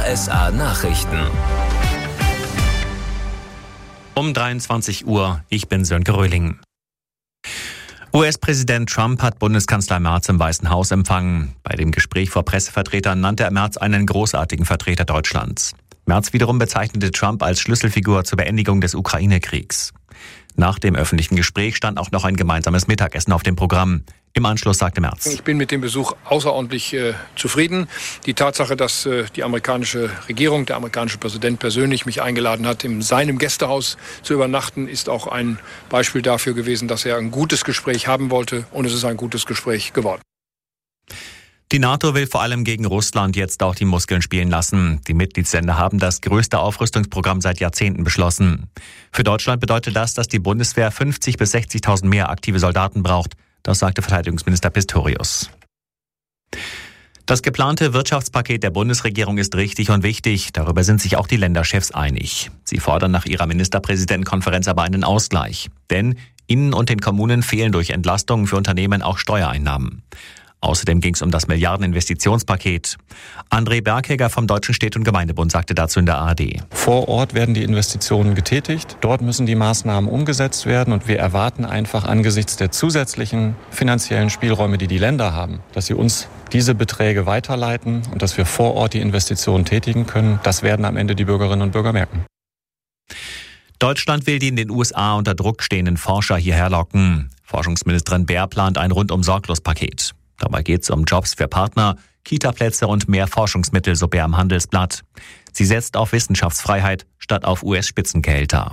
RSA Nachrichten. Um 23 Uhr, ich bin Sönke Röhling. US-Präsident Trump hat Bundeskanzler Merz im Weißen Haus empfangen. Bei dem Gespräch vor Pressevertretern nannte er Merz einen großartigen Vertreter Deutschlands. Merz wiederum bezeichnete Trump als Schlüsselfigur zur Beendigung des Ukraine-Kriegs. Nach dem öffentlichen Gespräch stand auch noch ein gemeinsames Mittagessen auf dem Programm. Im Anschluss sagte Merz: Ich bin mit dem Besuch außerordentlich zufrieden. Die Tatsache, dass die amerikanische Regierung, der amerikanische Präsident persönlich mich eingeladen hat, in seinem Gästehaus zu übernachten, ist auch ein Beispiel dafür gewesen, dass er ein gutes Gespräch haben wollte. Und es ist ein gutes Gespräch geworden. Die NATO will vor allem gegen Russland jetzt auch die Muskeln spielen lassen. Die Mitgliedsländer haben das größte Aufrüstungsprogramm seit Jahrzehnten beschlossen. Für Deutschland bedeutet das, dass die Bundeswehr 50.000 bis 60.000 mehr aktive Soldaten braucht. Das sagte Verteidigungsminister Pistorius. Das geplante Wirtschaftspaket der Bundesregierung ist richtig und wichtig. Darüber sind sich auch die Länderchefs einig. Sie fordern nach ihrer Ministerpräsidentenkonferenz aber einen Ausgleich. Denn ihnen und den Kommunen fehlen durch Entlastungen für Unternehmen auch Steuereinnahmen. Außerdem ging es um das Milliardeninvestitionspaket. André Berghegger vom Deutschen Städte- und Gemeindebund sagte dazu in der ARD: Vor Ort werden die Investitionen getätigt. Dort müssen die Maßnahmen umgesetzt werden. Und wir erwarten einfach angesichts der zusätzlichen finanziellen Spielräume, die die Länder haben, dass sie uns diese Beträge weiterleiten und dass wir vor Ort die Investitionen tätigen können. Das werden am Ende die Bürgerinnen und Bürger merken. Deutschland will die in den USA unter Druck stehenden Forscher hierher locken. Forschungsministerin Baer plant ein rundum-sorglos-Paket. Dabei geht es um Jobs für Partner, Kita-Plätze und mehr Forschungsmittel, so Baer im Handelsblatt. Sie setzt auf Wissenschaftsfreiheit statt auf US-Spitzengehälter.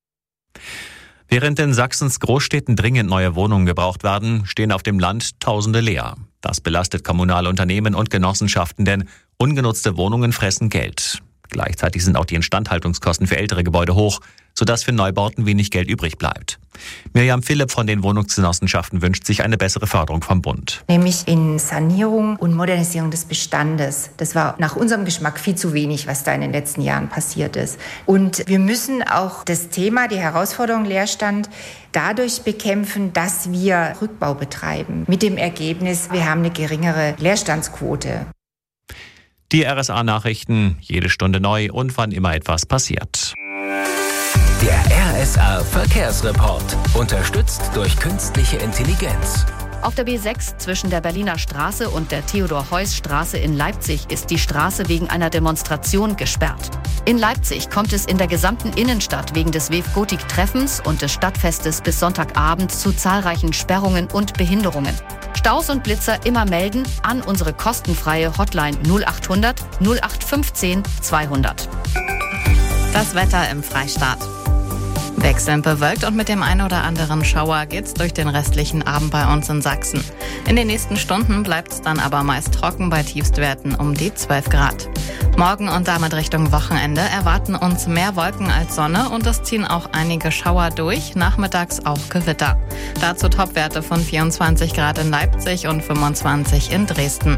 Während in Sachsens Großstädten dringend neue Wohnungen gebraucht werden, stehen auf dem Land Tausende leer. Das belastet kommunale Unternehmen und Genossenschaften, denn ungenutzte Wohnungen fressen Geld. Gleichzeitig sind auch die Instandhaltungskosten für ältere Gebäude hoch, sodass für Neubauten wenig Geld übrig bleibt. Mirjam Philipp von den Wohnungsgenossenschaften wünscht sich eine bessere Förderung vom Bund. Nämlich in Sanierung und Modernisierung des Bestandes. Das war nach unserem Geschmack viel zu wenig, was da in den letzten Jahren passiert ist. Und wir müssen auch das Thema, die Herausforderung Leerstand, dadurch bekämpfen, dass wir Rückbau betreiben. Mit dem Ergebnis, wir haben eine geringere Leerstandsquote. Die RSA-Nachrichten, jede Stunde neu und wann immer etwas passiert. Der RSA Verkehrsreport, unterstützt durch künstliche Intelligenz. Auf der B6 zwischen der Berliner Straße und der Theodor-Heuss-Straße in Leipzig ist die Straße wegen einer Demonstration gesperrt. In Leipzig kommt es in der gesamten Innenstadt wegen des WEF-Gotik-Treffens und des Stadtfestes bis Sonntagabend zu zahlreichen Sperrungen und Behinderungen. Staus und Blitzer immer melden an unsere kostenfreie Hotline 0800 0815 200. Das Wetter im Freistaat. Wechselnd bewölkt und mit dem ein oder anderen Schauer geht's durch den restlichen Abend bei uns in Sachsen. In den nächsten Stunden bleibt's dann aber meist trocken bei Tiefstwerten um die 12 Grad. Morgen und damit Richtung Wochenende erwarten uns mehr Wolken als Sonne und es ziehen auch einige Schauer durch, nachmittags auch Gewitter. Dazu Topwerte von 24 Grad in Leipzig und 25 in Dresden.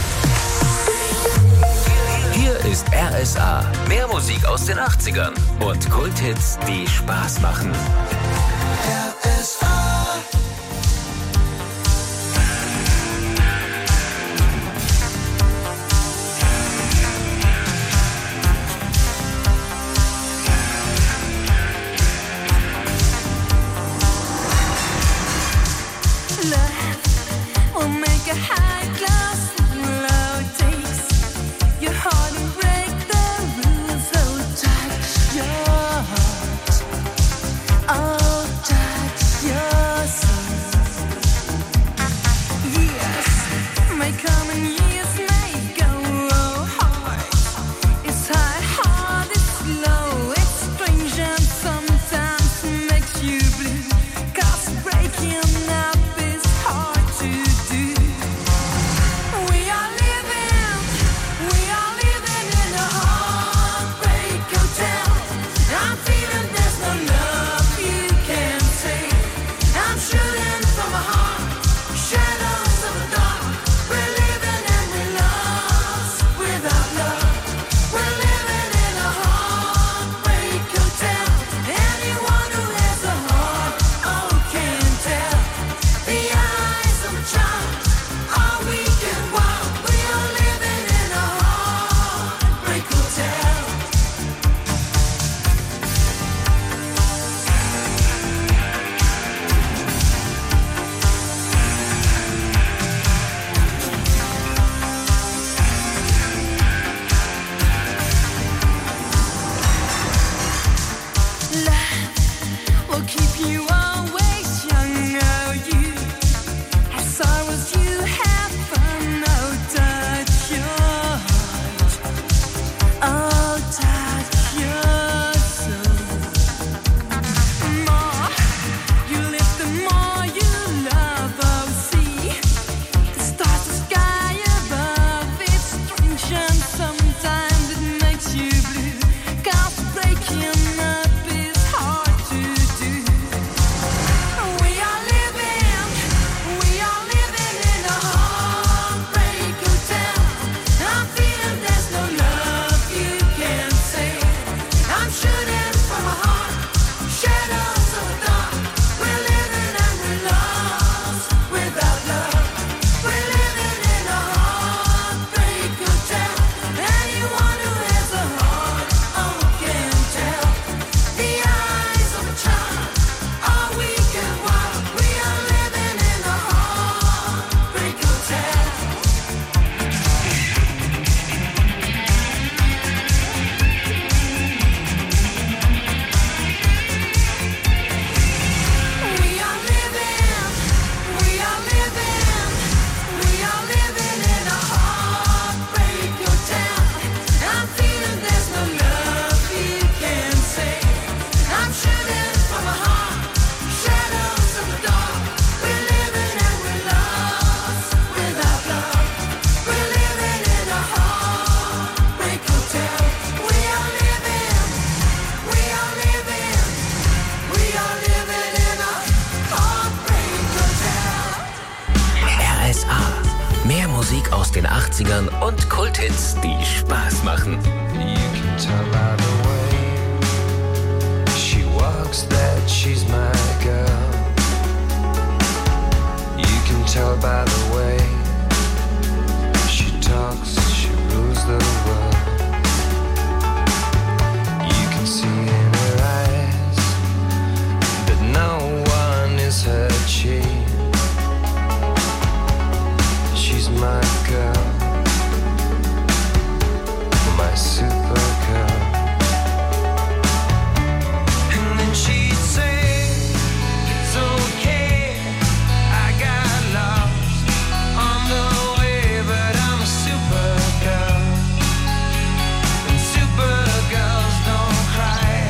Hier ist RSA. Mehr Musik aus den 80ern und Kulthits, die Spaß machen. RSA. Love will make a high class low takes your heart and break the rules. So touch your heart, oh touch your soul. Yes, may come and years may go hard. It's hard, it's slow, it's strange and sometimes makes you blue. 'Cause breaking up is hard to do. Musik aus den 80ern und Kulthits, die Spaß machen. You can tell by the way she walks that she's my girl. You can tell by the way she talks, she rules the world. You can see in her eyes that no one is her chief. She's my girl, my super girl. And then she'd say, it's okay, I got lost on the way, but I'm a super girl. And super girls don't cry.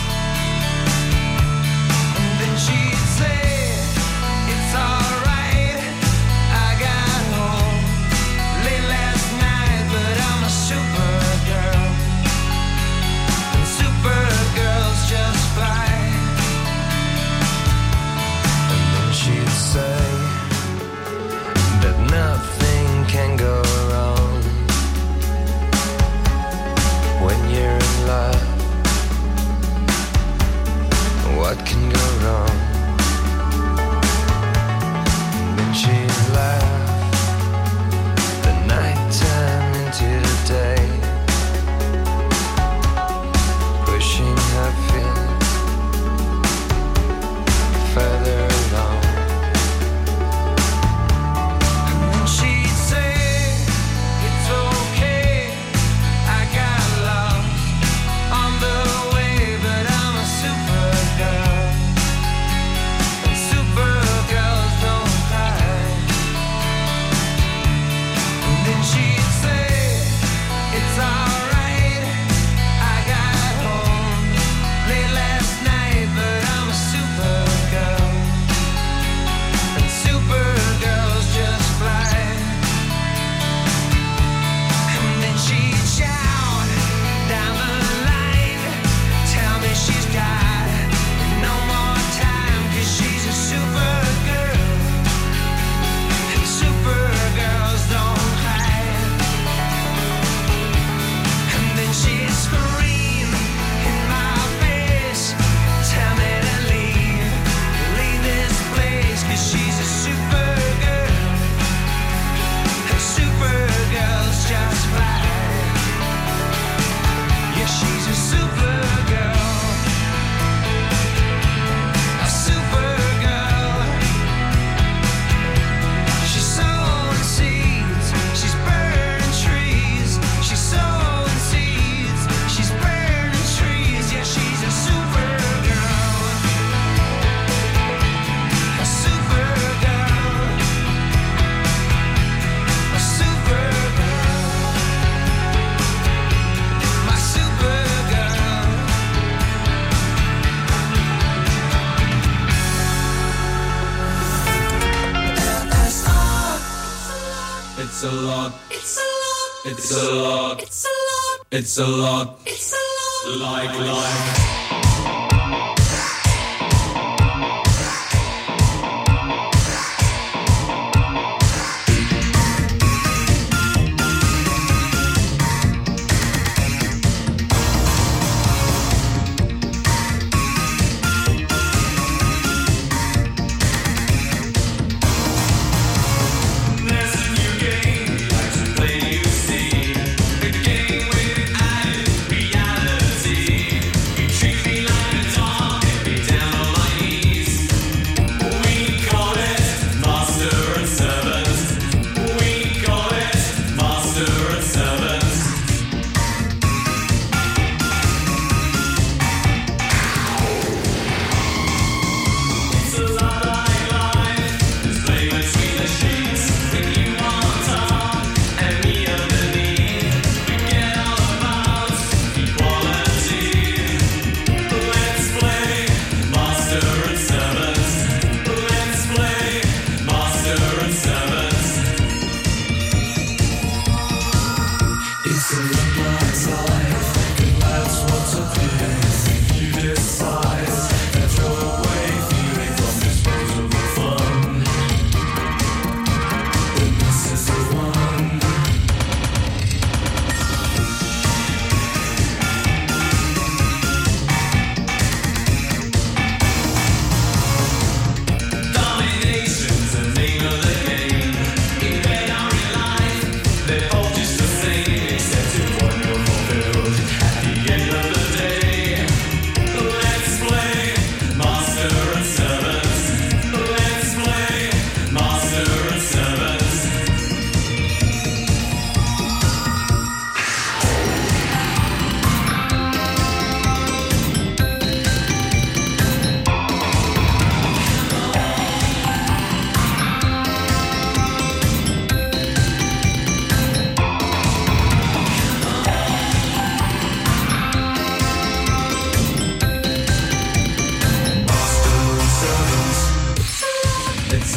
And then she'd say, it's alright, I got home late last night, but I'm a super girl. And super girls just fly. And then she'd say that nothing can go wrong when you're in love. What can go wrong? And then she'd laugh, the night turn into the day, pushing her feet further along. And then she'd say, it's okay, I got lost on the way, but I'm a super girl. And super girls don't cry. And then she'd say, it's alright, I got home late last night, but I'm a super girl. And super girls just fly. And then she'd shout down the line, tell me she's got no more time, 'cause she's a super girl. And super girls don't hide. And then she'd scream in my face, tell me to leave this place, 'cause she's a super girl. And super girls just fly. Yeah, she's a super girl. A super girl. She's sowing seeds, she's burning trees. She's sowing seeds, she's burning trees. Yeah, she's a super girl. A super girl. A super girl. My super girl. It's a lot. It's a lot. It's a lot. It's a lot. It's a lot. It's a lot. Like. There's a new game to play, you see. The game with added reality. You treat me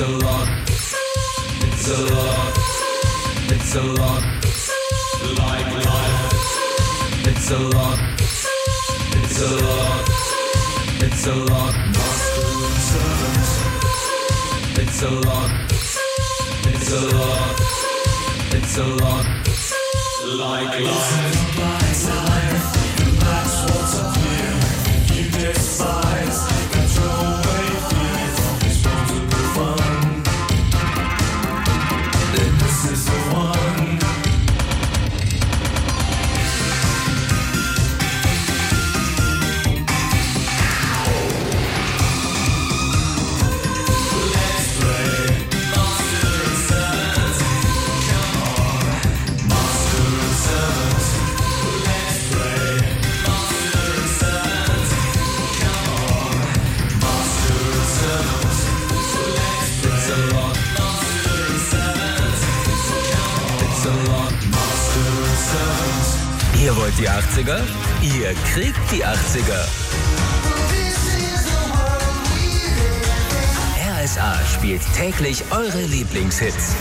a lot. It's a lot. It's a lot. Like life. It's a lot. It's a lot. It's a lot. Master and servant. It's a lot. It's a lot. It's a lot. Like life. That's life. And that's what's up here. You despise. Control away fear from disposable fun. Then this is the one. Ihr wollt die 80er? Ihr kriegt die 80er. RSA spielt täglich eure Lieblingshits.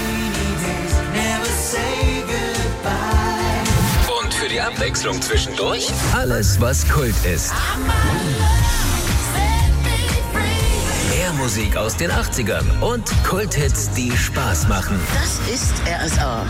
Und für die Abwechslung zwischendurch alles, was Kult ist. Mehr Musik aus den 80ern und Kulthits, die Spaß machen. Das ist RSA.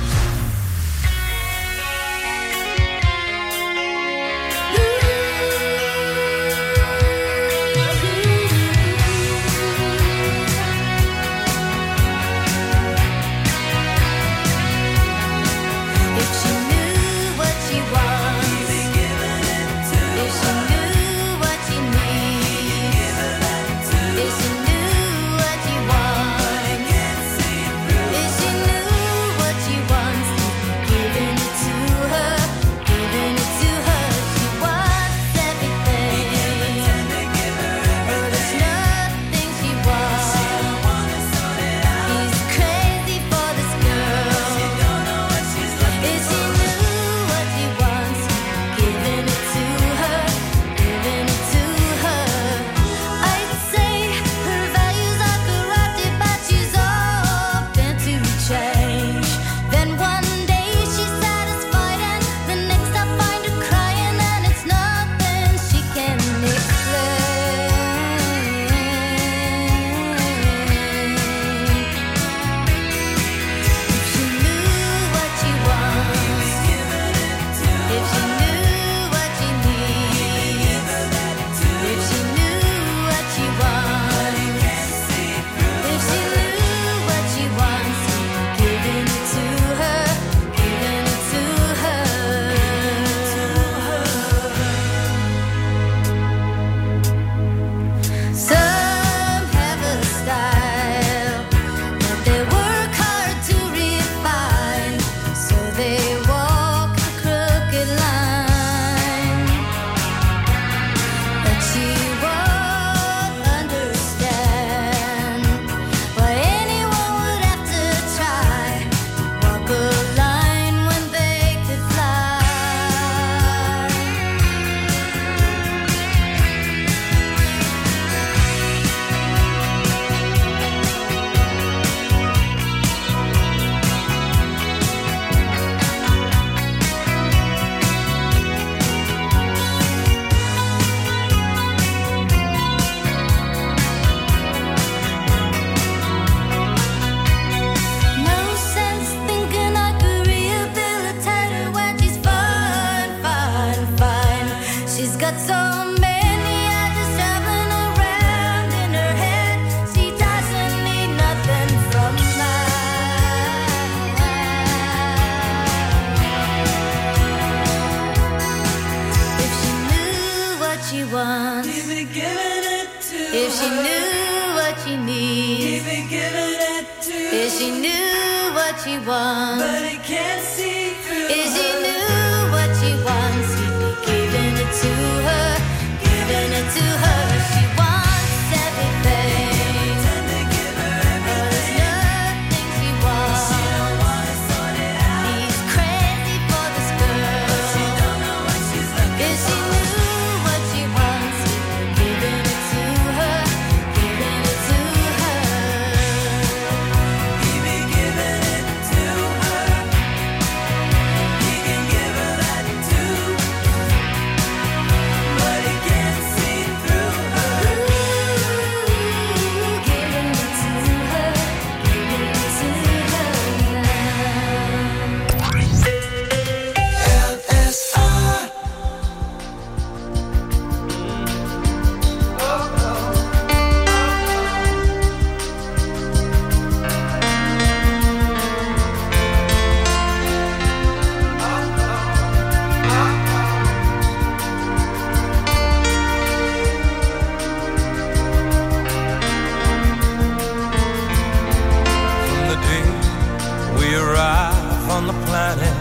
planet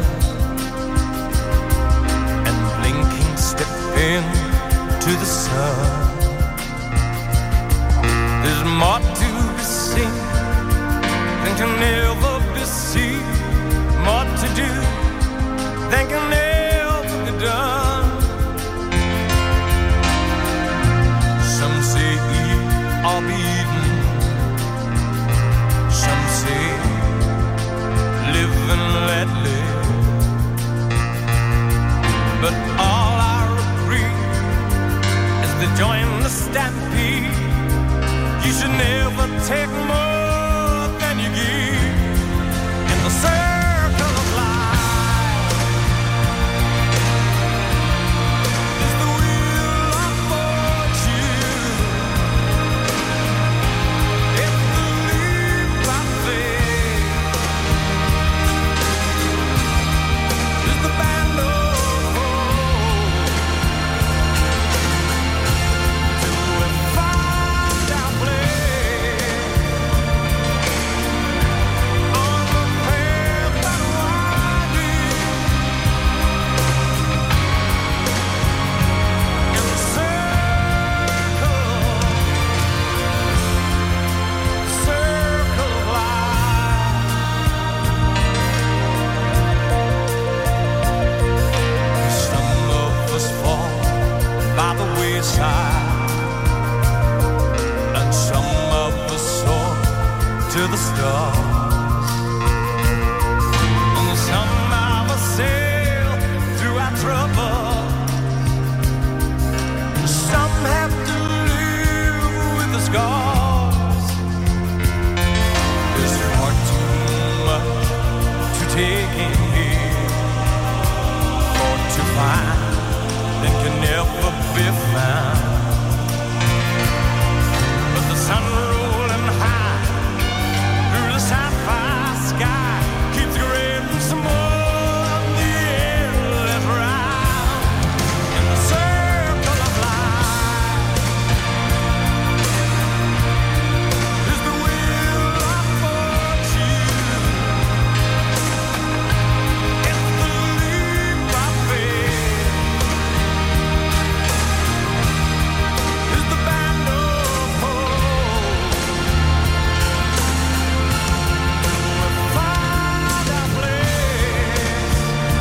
and blinking step into the sun. There's more to be seen than can ever be seen, more to do than can ever be done. Some say eat or be eaten, some say live and let live, but all I agree is to join the stampede. You should never take more than you give in the circle of life. It's the wheel of fortune. It's the leap of faith. It's the band of hope. Till we find our place on the path that winding in the circle of life. Some of us fall by the wayside, and some of us soar to the stars, and some of us sail through our trouble. Some have to live with the scars. There's far too much to take in here, or to find that can never be found. But the sun rolling high through the sapphire sky keeps grading some more on the endless round in the circle of life. Is the wheel of fortune. It's the leap of faith. Is the band of hope. We find our place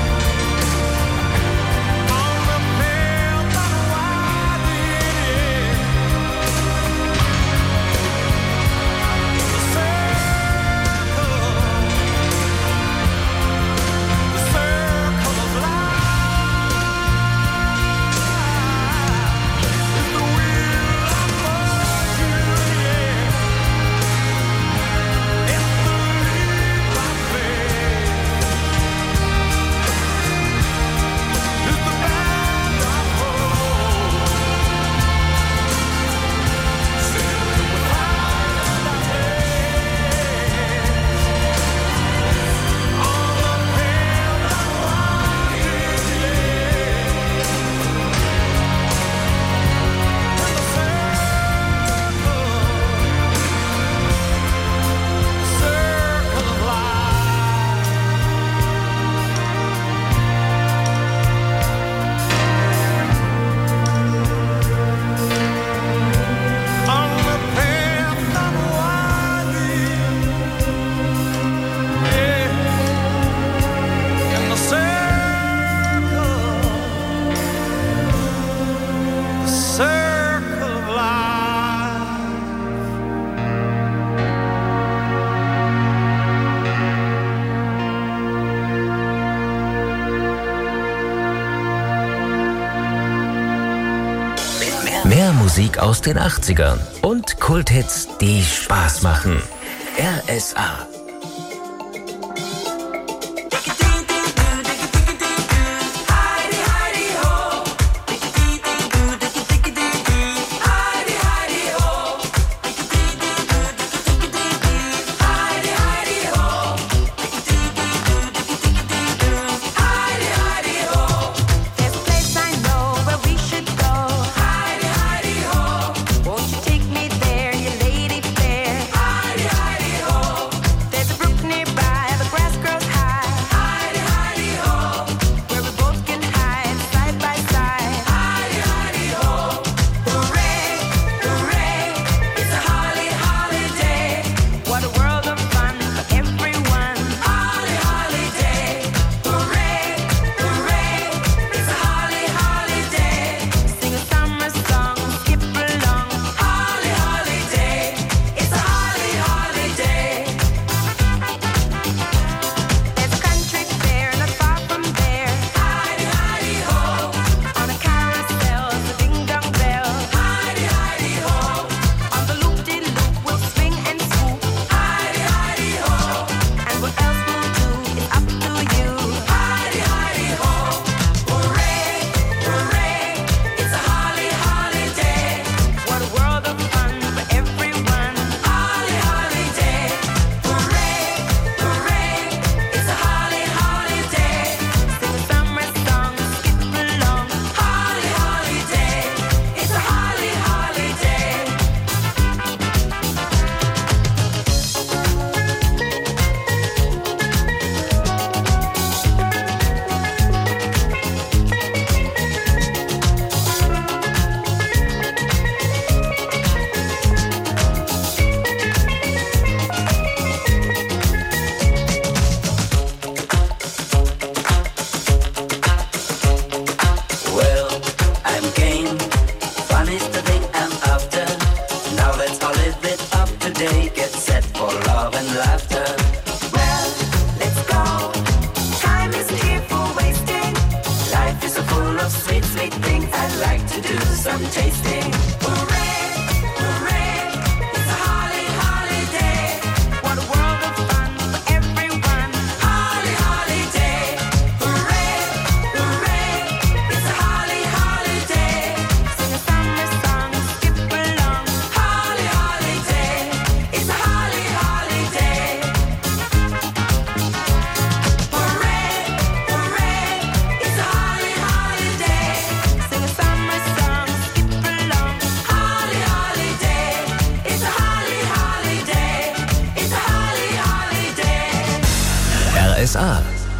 on the path that winding the circle of life. Is the wheel of fortune, yeah. It's the leap of faith. Is the band of hope. Till we find our place on the path that winding, in the circle of life. On the path that winding, yeah, in the circle of life. Mehr Musik aus den 80ern und Kulthits, die Spaß machen. RSA. There's a place I know where we should go. Heidi, Heidi, ho. Won't you take me there, you lady fair? Heidi, Heidi, ho. RSA.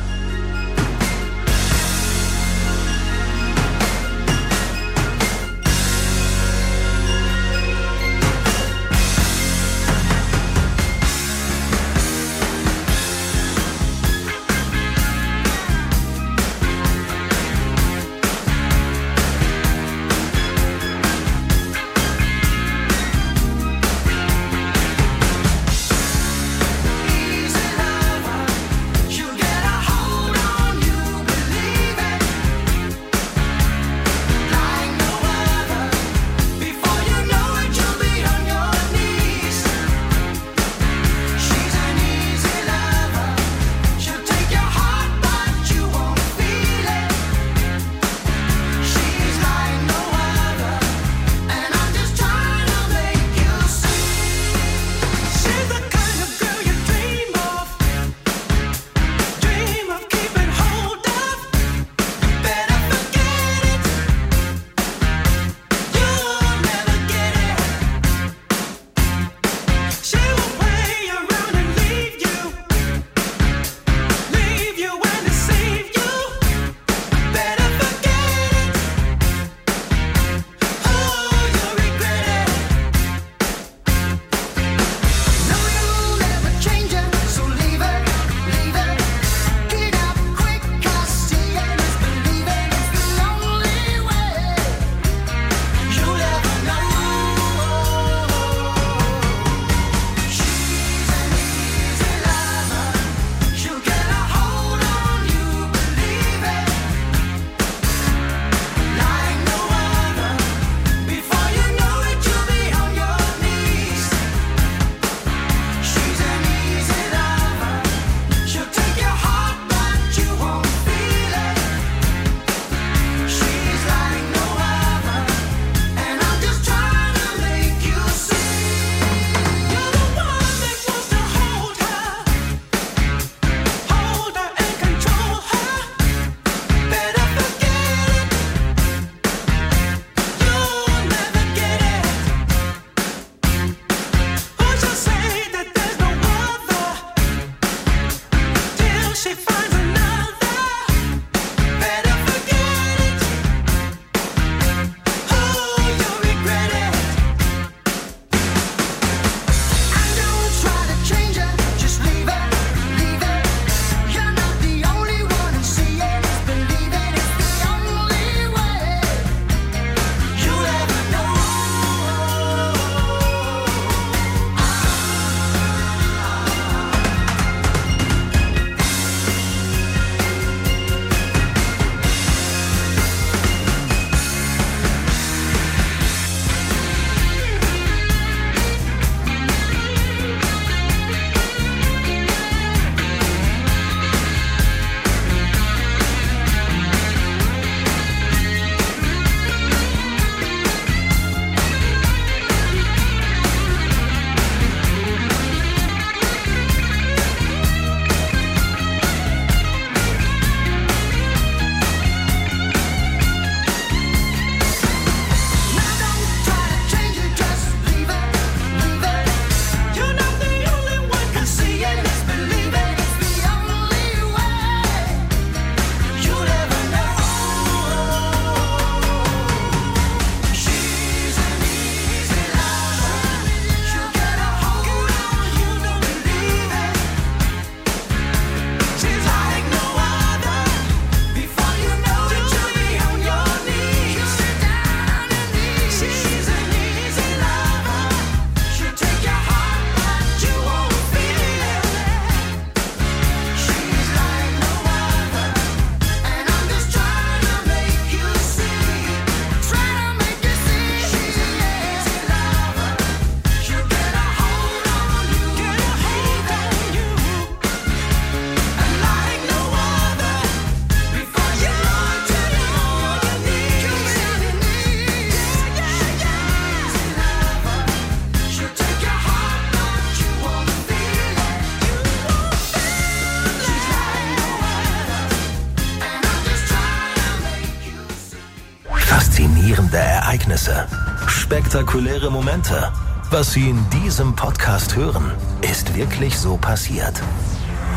Faszinierende Ereignisse, spektakuläre Momente. Was Sie in diesem Podcast hören, ist wirklich so passiert.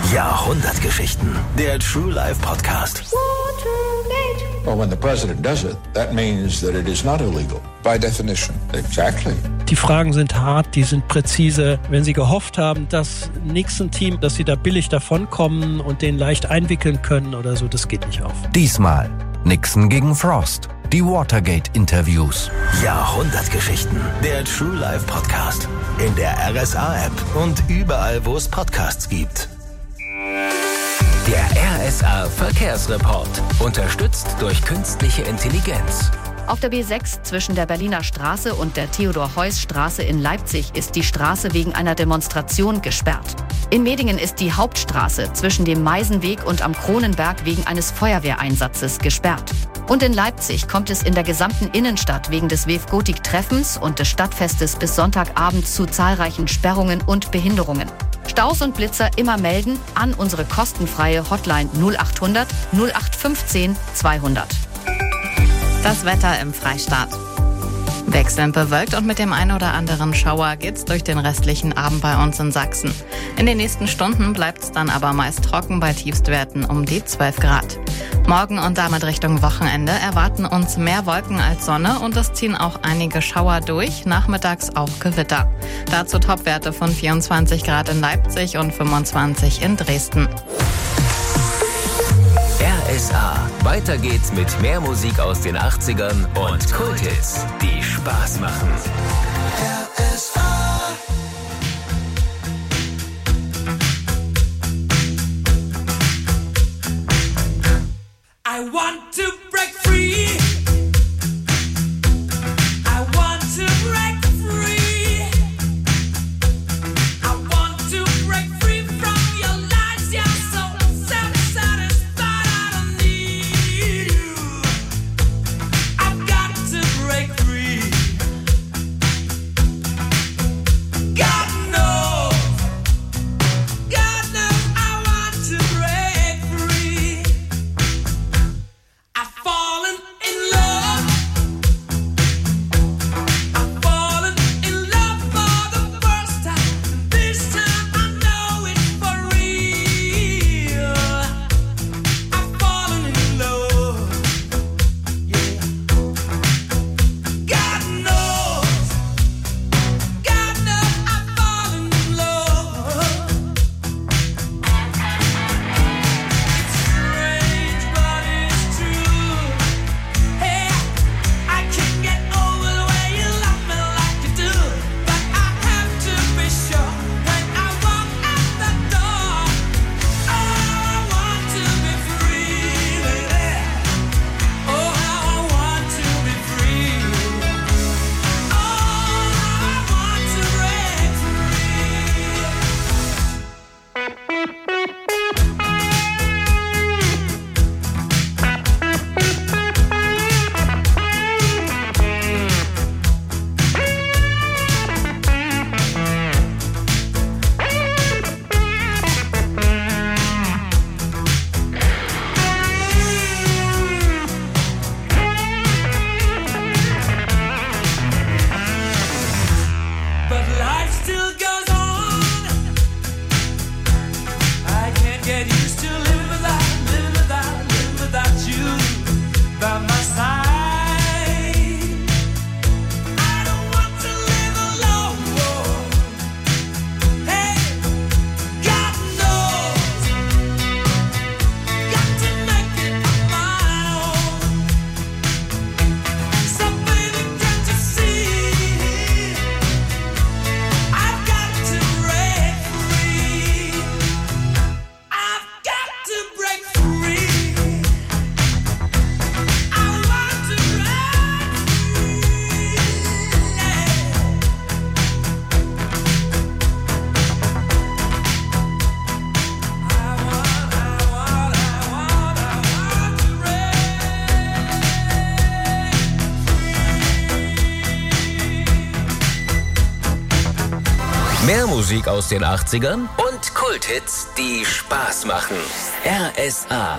Jahrhundertgeschichten. Der True Life Podcast. Well, when the president does it, that means that it is not illegal. By definition. Exactly. Die Fragen sind hart, die sind präzise. Wenn Sie gehofft haben, dass Nixon-Team, dass Sie da billig davonkommen und den leicht einwickeln können oder so, das geht nicht auf. Diesmal Nixon gegen Frost. Die Watergate-Interviews. Jahrhundertgeschichten. Der True Life Podcast. In der RSA-App und überall, wo es Podcasts gibt. Der RSA Verkehrsreport. Unterstützt durch künstliche Intelligenz. Auf der B6 zwischen der Berliner Straße und der Theodor-Heuss-Straße in Leipzig ist die Straße wegen einer Demonstration gesperrt. In Medingen ist die Hauptstraße zwischen dem Meisenweg und am Kronenberg wegen eines Feuerwehreinsatzes gesperrt. Und in Leipzig kommt es in der gesamten Innenstadt wegen des WEF Gotik-Treffens und des Stadtfestes bis Sonntagabend zu zahlreichen Sperrungen und Behinderungen. Staus und Blitzer immer melden an unsere kostenfreie Hotline 0800 0815 200. Das Wetter im Freistaat. Wechselnd bewölkt und mit dem ein oder anderen Schauer geht's durch den restlichen Abend bei uns in Sachsen. In den nächsten Stunden bleibt's dann aber meist trocken bei Tiefstwerten um die 12 Grad. Morgen und damit Richtung Wochenende erwarten uns mehr Wolken als Sonne und es ziehen auch einige Schauer durch, nachmittags auch Gewitter. Dazu Topwerte von 24 Grad in Leipzig und 25 in Dresden. RSA. Weiter geht's mit mehr Musik aus den 80ern und Kulthits, die Spaß machen. RSA. I want to break free. I want to break free. I want to break free from your lies. You're so self-satisfied. I don't need you. I've got to break free. God knows I want to break free. I've fallen in love. I've fallen in love for the first time. This time I know it's for real. I've fallen in love. Yeah. God knows I've fallen in love. It's strange, but it's true. Hey, I can't get over the way you love me like you do. But I have to be sure when I walk out the door. Oh, I want to be free, baby. Oh, how I want to be free. Oh, I want to break But life still goes on. I can't get used to living without you by my side. I don't want to live alone. Hey, God knows, got to make it on my own. So baby, can't you see? I've got to break free. I've got to break free. I want to break free. I want to Mehr Musik aus den 80ern und Kulthits, die Spaß machen. RSA.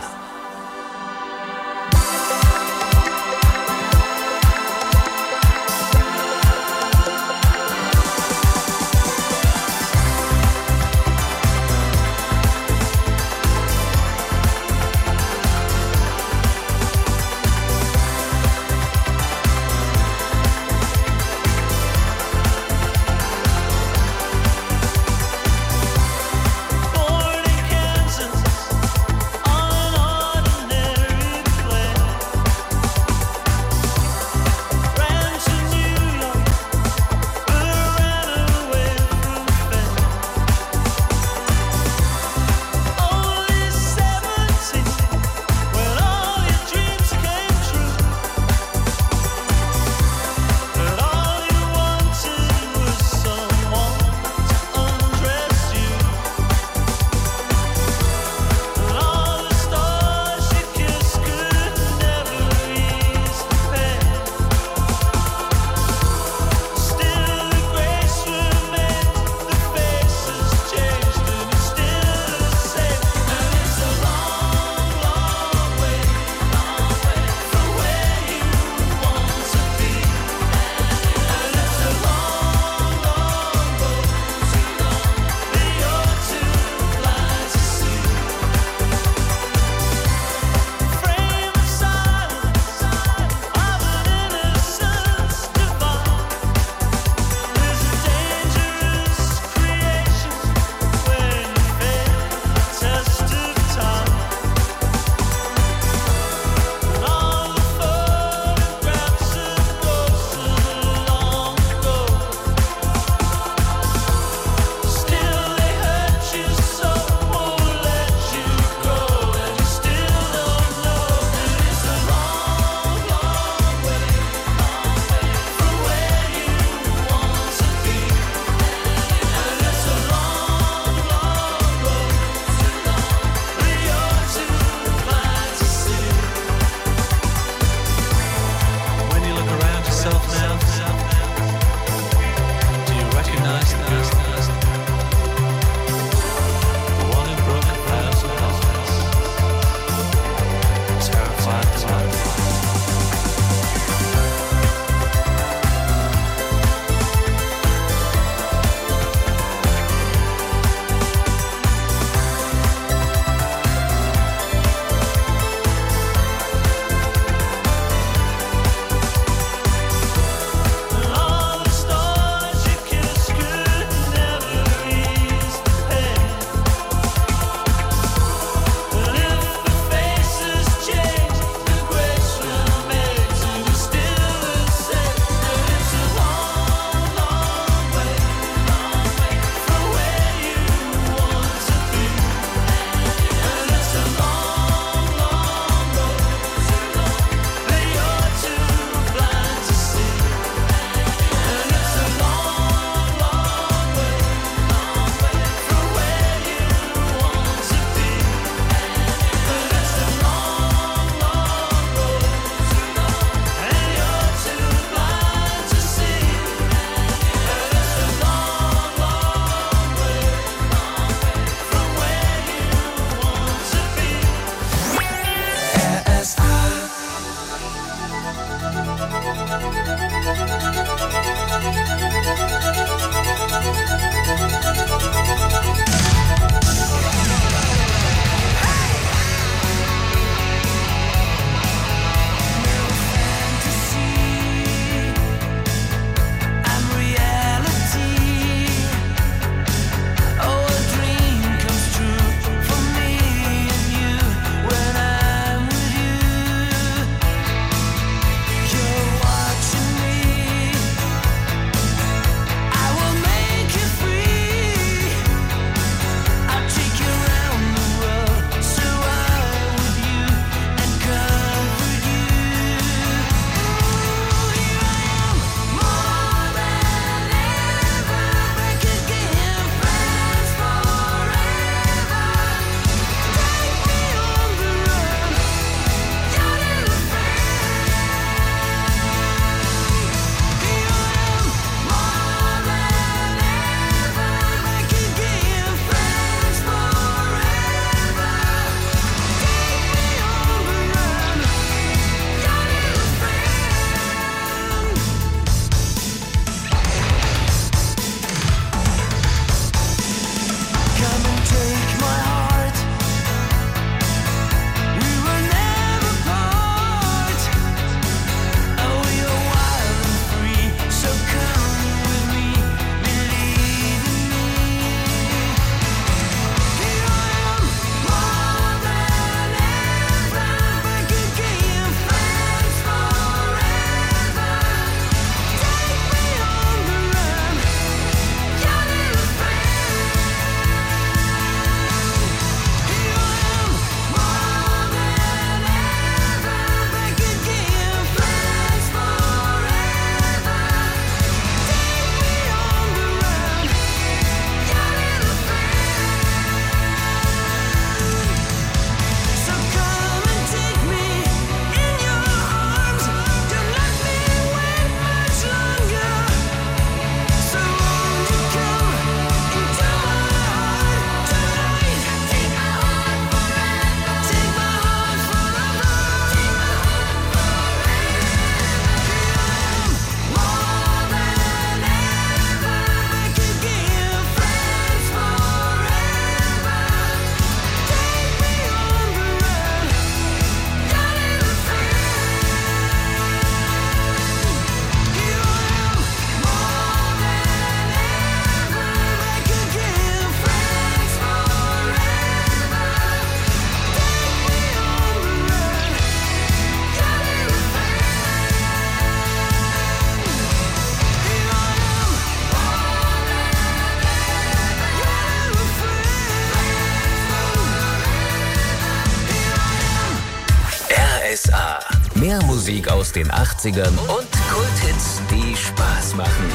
Mehr Musik aus den 80ern und Kulthits, die Spaß machen.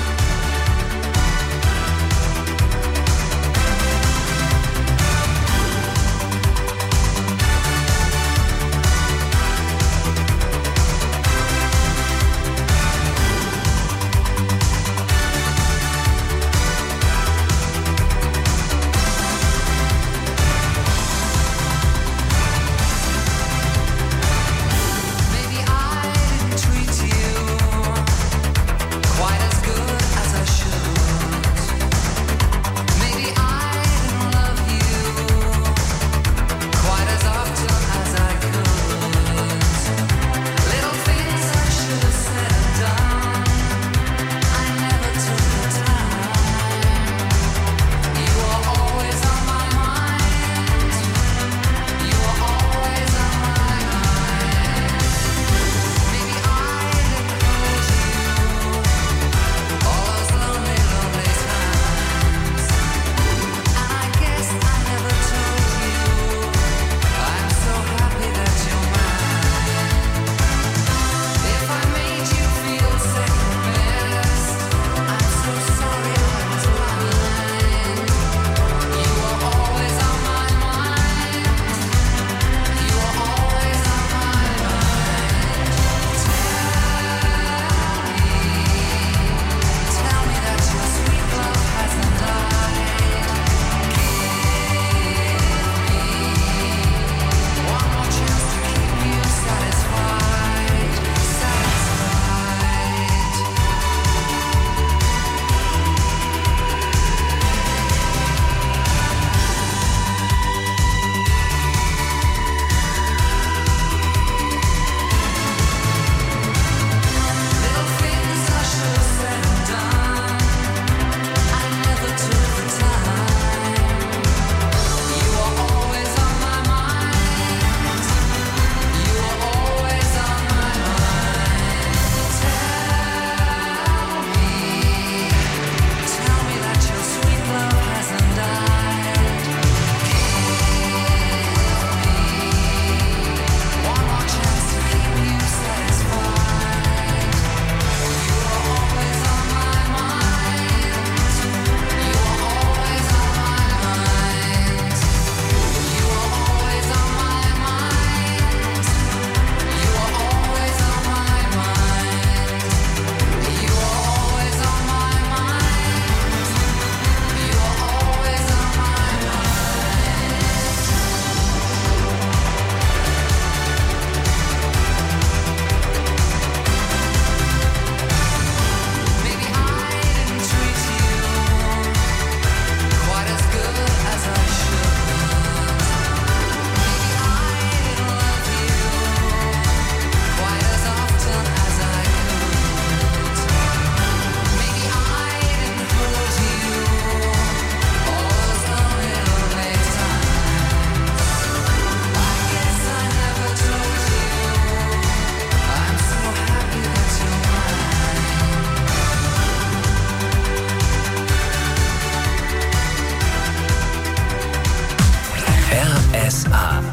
RSA.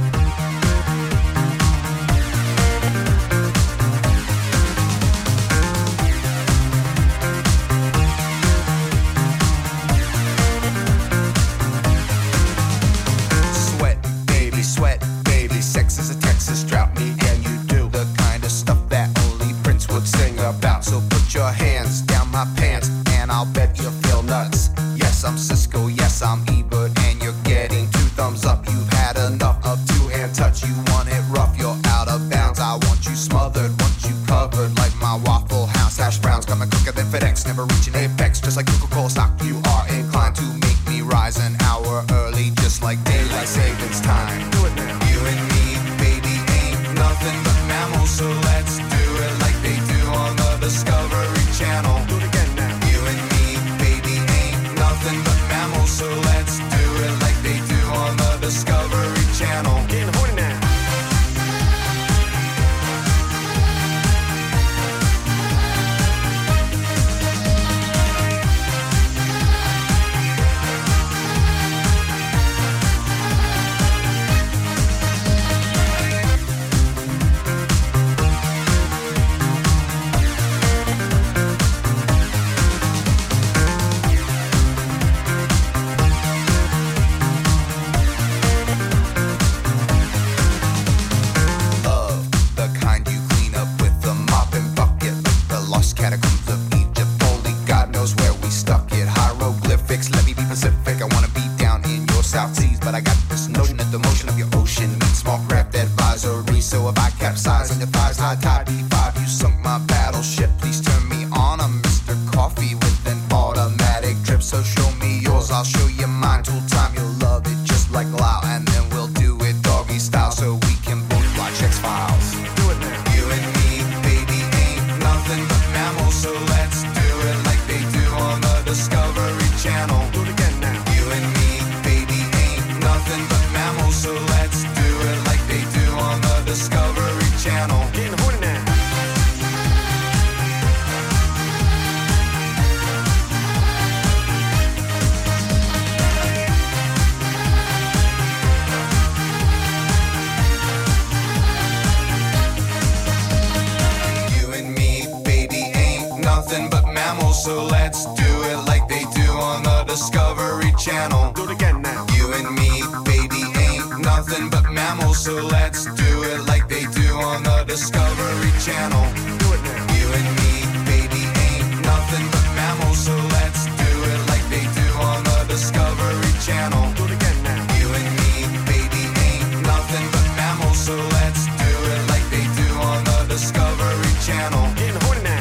Sweat, baby, sex is a Texas drought. Me and you do the kind of stuff that only Prince would sing about. So put your hands down my pants, and I'll bet you feel nuts. Yes, I'm Cisco, yes, I'm Ebert, and you're getting 2 thumbs up. You've had enough of 2-hand touch. You want it rough, you're out of bounds. I want you smothered, want you covered like my Waffle House hash browns. Coming quicker than FedEx, never reaching apex. Just like Coca-Cola stock, you are inclined to make me rise an hour early, just like daylight savings time. Do it now. You and me, baby, ain't nothing but mammals, so let's do it like they do on the Discovery Channel. Do it again now. You and me, baby, ain't nothing but mammals, so let's do it like they do on the Discovery Channel. Getting horny now. This notion that the motion of your ocean meets small craft advisory. So if I capsize on your thighs, high tide B5, you sunk my battleship. Please turn me on. I'm Mr. Coffee with an automatic drip. So show me yours, I'll show you mine. Tool time, you'll love it just like Lao. And then we'll do it doggy style so we can both watch X-Files. Do it now. You and me, baby, ain't nothing but mammals. So let's do it like they do on the Discovery Channel. Do it again now. You and me, baby, ain't nothing but mammals. So let's do it like they do on the Discovery Channel. Getting horny now. Nothing but mammals, so let's do it like they do on the Discovery Channel. Do it again now. You and me, baby, ain't nothing but mammals, so let's do it like they do on the Discovery Channel. Do it now. You and me, baby, ain't nothing but mammals, so let's do it like they do on the Discovery Channel. Do it again now. You and me, baby, ain't nothing but mammals, so let's do it like they do on the Discovery Channel. Getting horny now.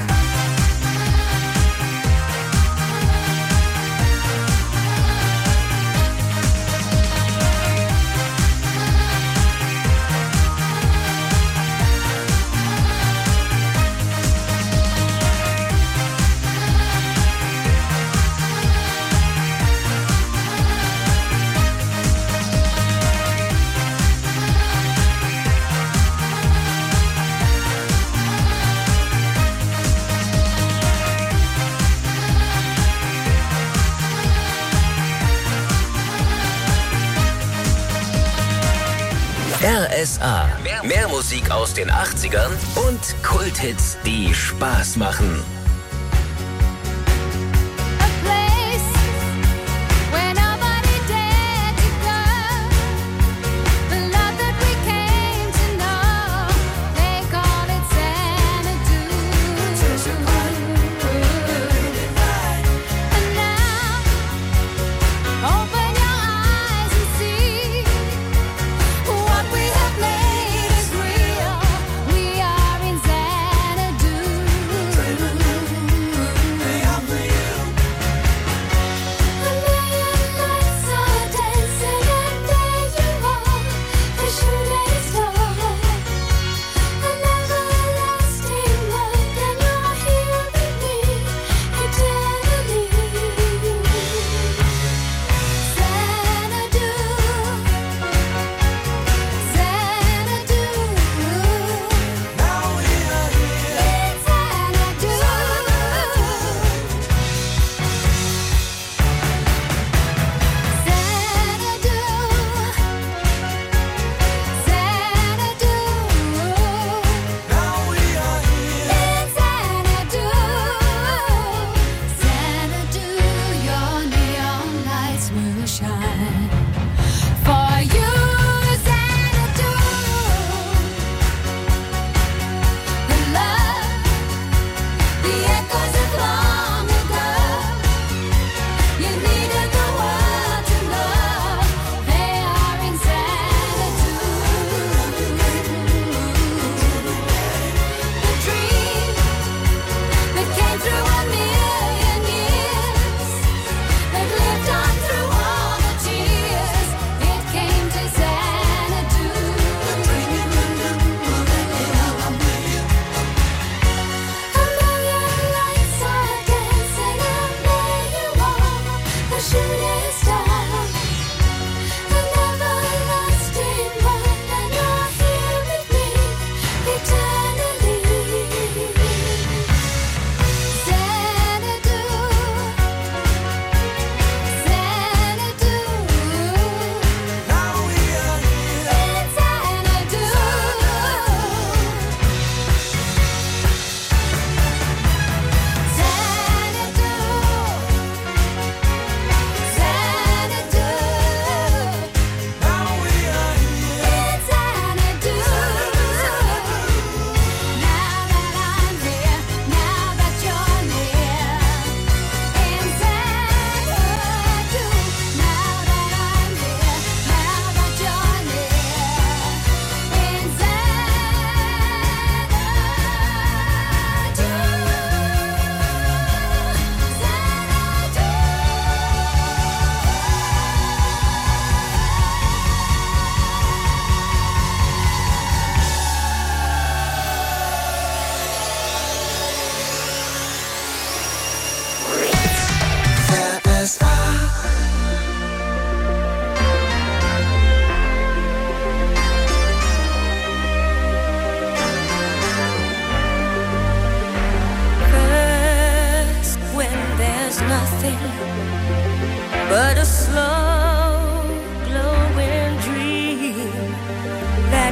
RSA. Mehr Musik aus den 80ern und Kulthits, die Spaß machen. We are in Xanadu.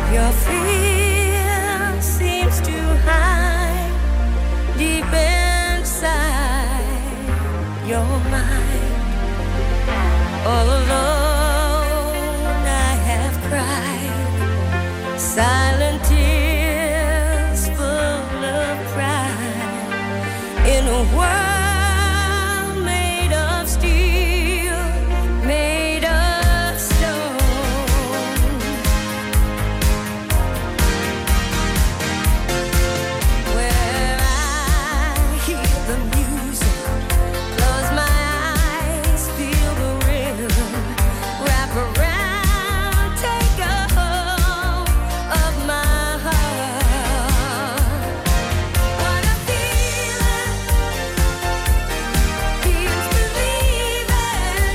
Your fear seems to hide deep inside your mind. All alone I have cried silent tears full of pride in a world made of steel, made of stone. Where I hear the music, close my eyes, feel the rhythm, wrap around, take a hold of my heart. What a feeling, feels believing.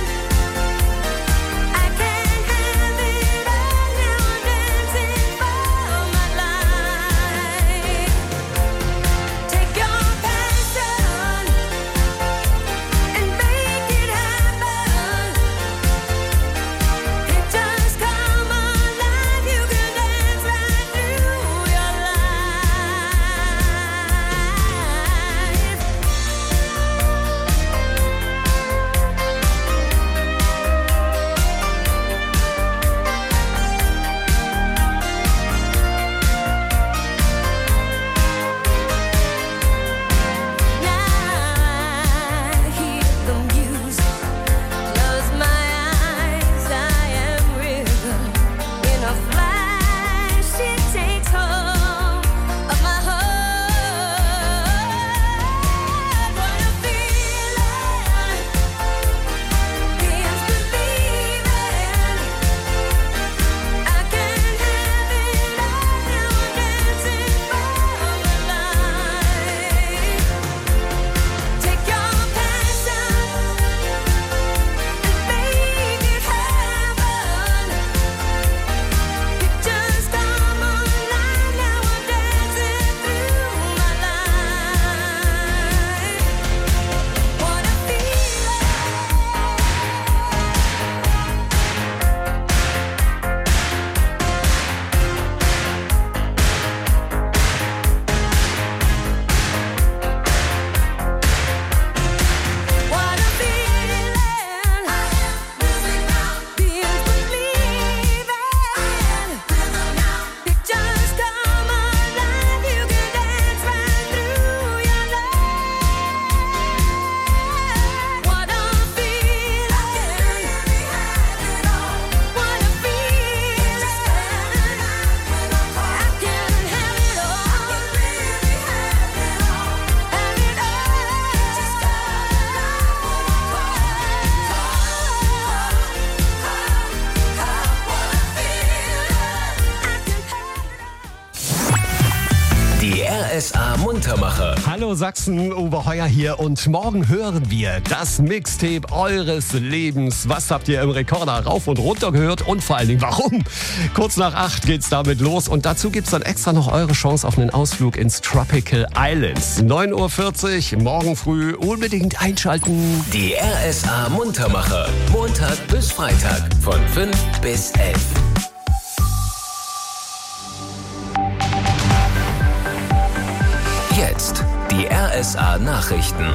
I can't have it all now, dancing for my life. Take your passion and make it happen. It just come alive. You can dance right through your life. Now I hear the music, close my eyes, I am rhythm. In a flash, it takes hold of my heart. What a feeling, feels believing. I can't have it all now, dancing for my life. Take your passion and make it happen. Pictures come alive now, I'm dancing through my life. What a feeling. What a feeling. Feels believing. Pictures come alive. You can dance right through your life. What a feeling. What a feeling. I can have it all. Have it Die RSA Muntermacher. Hallo Sachsen, Uwe Heuer hier und morgen hören wir das Mixtape eures Lebens. Was habt ihr im Rekorder rauf und runter gehört und vor allen Dingen warum? Kurz nach 8 geht's damit los und dazu gibt's dann extra noch eure Chance auf einen Ausflug ins Tropical Islands. 9:40 Uhr, morgen früh unbedingt einschalten. Die RSA Muntermacher. Montag bis Freitag von 5 bis 11. Jetzt die RSA Nachrichten.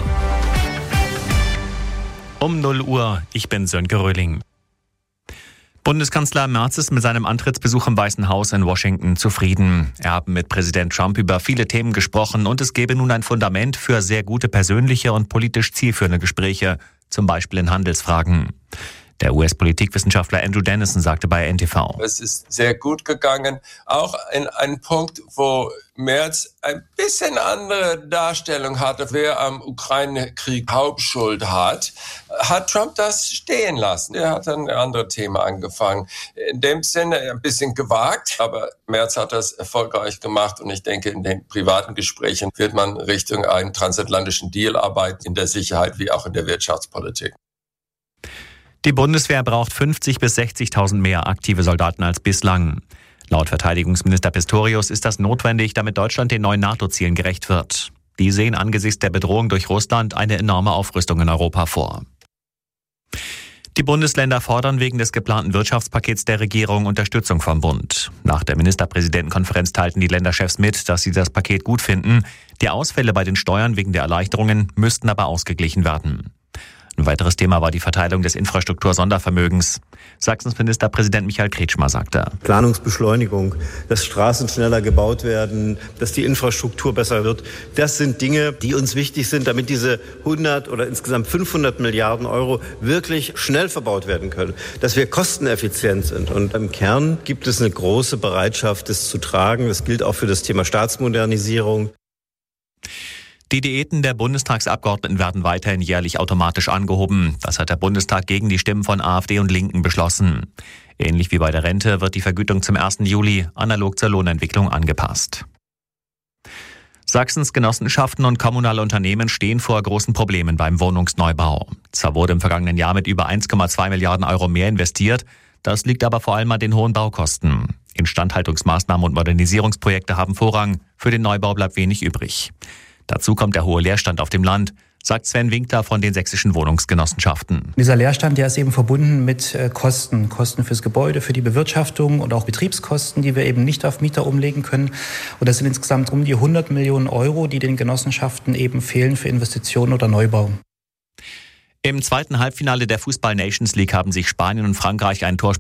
Um 0 Uhr, ich bin Sönke Röhling. Bundeskanzler Merz ist mit seinem Antrittsbesuch im Weißen Haus in Washington zufrieden. Er hat mit Präsident Trump über viele Themen gesprochen und es gebe nun ein Fundament für sehr gute persönliche und politisch zielführende Gespräche, zum Beispiel in Handelsfragen. Der US-Politikwissenschaftler Andrew Dennison sagte bei NTV: Es ist sehr gut gegangen, auch in einem Punkt, wo Merz ein bisschen andere Darstellung hatte, wer am Ukraine-Krieg Hauptschuld hat Trump das stehen lassen. Er hat dann ein anderes Thema angefangen. In dem Sinne ein bisschen gewagt, aber Merz hat das erfolgreich gemacht und ich denke, in den privaten Gesprächen wird man Richtung einen transatlantischen Deal arbeiten, in der Sicherheit wie auch in der Wirtschaftspolitik. Die Bundeswehr braucht 50.000 bis 60.000 mehr aktive Soldaten als bislang. Laut Verteidigungsminister Pistorius ist das notwendig, damit Deutschland den neuen NATO-Zielen gerecht wird. Die sehen angesichts der Bedrohung durch Russland eine enorme Aufrüstung in Europa vor. Die Bundesländer fordern wegen des geplanten Wirtschaftspakets der Regierung Unterstützung vom Bund. Nach der Ministerpräsidentenkonferenz teilten die Länderchefs mit, dass sie das Paket gut finden. Die Ausfälle bei den Steuern wegen der Erleichterungen müssten aber ausgeglichen werden. Ein weiteres Thema war die Verteilung des Infrastruktur-Sondervermögens. Sachsens Ministerpräsident Michael Kretschmer sagte: Planungsbeschleunigung, dass Straßen schneller gebaut werden, dass die Infrastruktur besser wird. Das sind Dinge, die uns wichtig sind, damit diese 100 oder insgesamt 500 Milliarden Euro wirklich schnell verbaut werden können. Dass wir kosteneffizient sind. Und im Kern gibt es eine große Bereitschaft, das zu tragen. Das gilt auch für das Thema Staatsmodernisierung. Die Diäten der Bundestagsabgeordneten werden weiterhin jährlich automatisch angehoben. Das hat der Bundestag gegen die Stimmen von AfD und Linken beschlossen. Ähnlich wie bei der Rente wird die Vergütung zum 1. Juli analog zur Lohnentwicklung angepasst. Sachsens Genossenschaften und kommunale Unternehmen stehen vor großen Problemen beim Wohnungsneubau. Zwar wurde im vergangenen Jahr mit über 1,2 Milliarden Euro mehr investiert, das liegt aber vor allem an den hohen Baukosten. Instandhaltungsmaßnahmen und Modernisierungsprojekte haben Vorrang, für den Neubau bleibt wenig übrig. Dazu kommt der hohe Leerstand auf dem Land, sagt Sven Winkler von den sächsischen Wohnungsgenossenschaften. Dieser Leerstand, der ist eben verbunden mit Kosten fürs Gebäude, für die Bewirtschaftung und auch Betriebskosten, die wir eben nicht auf Mieter umlegen können. Und das sind insgesamt um die 100 Millionen Euro, die den Genossenschaften eben fehlen für Investitionen oder Neubau. Im zweiten Halbfinale der Fußball Nations League haben sich Spanien und Frankreich einen Tor